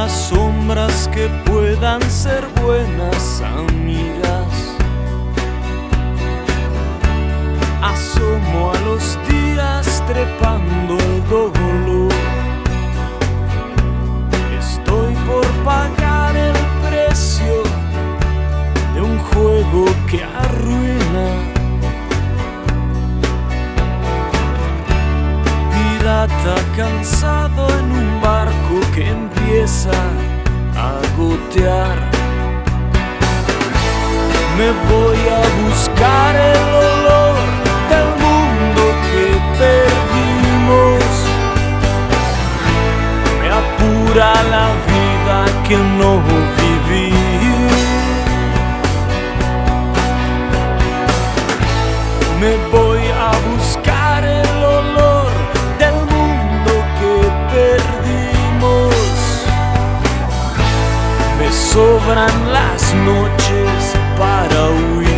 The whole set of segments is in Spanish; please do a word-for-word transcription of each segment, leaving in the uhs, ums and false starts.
las sombras que puedan ser buenas amigas. Asomo a los días trepando el dolor. Estoy por pagar el precio de un juego que arruina. Pirata cansado en un barco que empieza a gotear. Me voy a buscar el olor del mundo que perdimos. Me apura la vida que no viví. Me voy a buscar el olor del mundo que perdimos. Me sobran las noches para huir.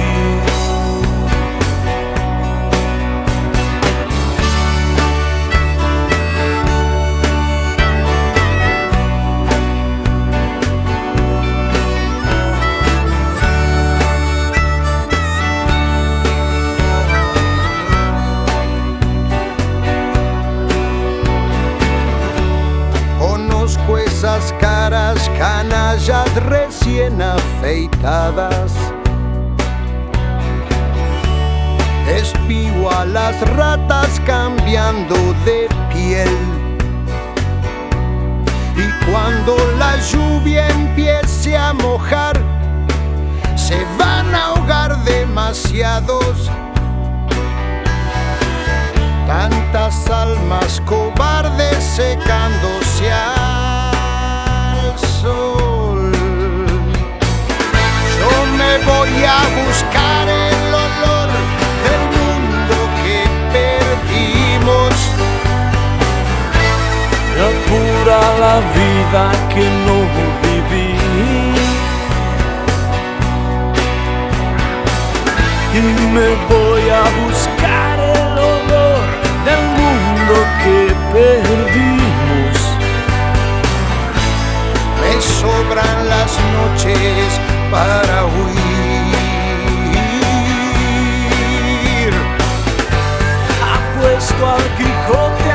Esas caras canallas recién afeitadas. Espigo a las ratas cambiando de piel. Y cuando la lluvia empiece a mojar, se van a ahogar demasiados. Tantas almas cobardes secándose al sol. Yo me voy a buscar el olor del mundo que perdimos. Me apura la vida que no viví. Y me voy a buscar el olor del mundo que perdimos. Me sobran las noches para huir. Apuesto al Quijote